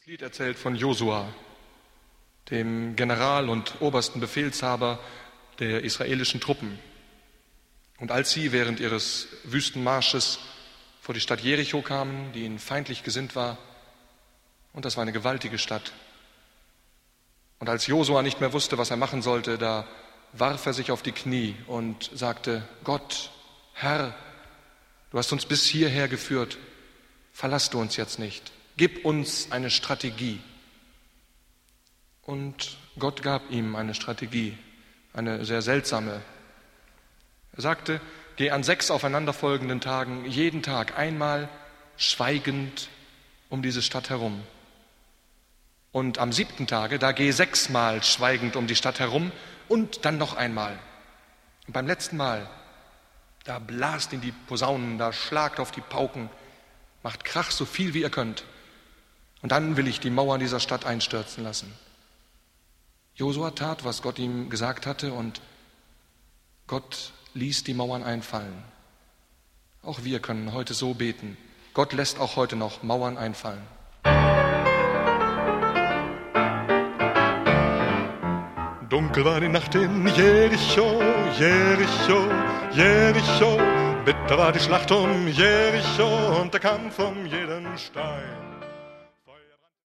Lied erzählt von Josua, dem General und obersten Befehlshaber der israelischen Truppen. Und als sie während ihres Wüstenmarsches vor die Stadt Jericho kamen, die ihnen feindlich gesinnt war, und das war eine gewaltige Stadt, und als Josua nicht mehr wusste, was er machen sollte, da warf er sich auf die Knie und sagte: Gott, Herr, du hast uns bis hierher geführt, verlass du uns jetzt nicht. Gib uns eine Strategie. Und Gott gab ihm eine Strategie, eine sehr seltsame. Er sagte: Geh an 6 aufeinanderfolgenden Tagen jeden Tag einmal schweigend um diese Stadt herum. Und am 7. Tage, da geh 6-mal schweigend um die Stadt herum und dann noch einmal. Und beim letzten Mal, da blast in die Posaunen, da schlagt auf die Pauken, macht Krach so viel wie ihr könnt. Und dann will ich die Mauern dieser Stadt einstürzen lassen. Josua tat, was Gott ihm gesagt hatte, und Gott ließ die Mauern einfallen. Auch wir können heute so beten. Gott lässt auch heute noch Mauern einfallen. Dunkel war die Nacht in Jericho, Jericho, Jericho. Bitter war die Schlacht um Jericho und der Kampf um jeden Stein.